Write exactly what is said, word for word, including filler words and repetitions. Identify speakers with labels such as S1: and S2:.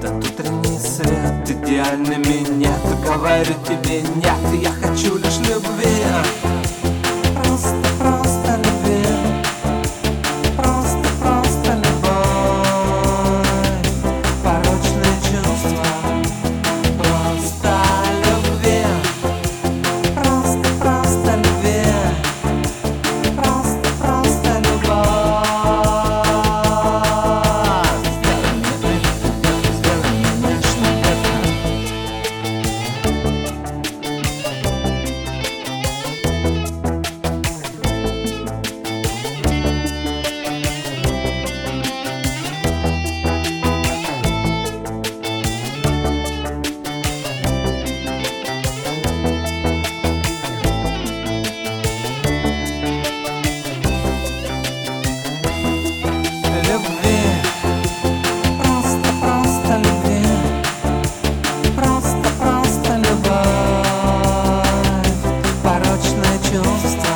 S1: Этот утренний свет, идеальный минет. Говорю тебе нет, я хочу лишь любви. Просто, просто любви. Просто, просто любовь. Порочные чувства. Просто любви. Просто, просто любви. Просто, просто любовь. Любви, просто, просто любви, просто, просто любовь, порочное чувство.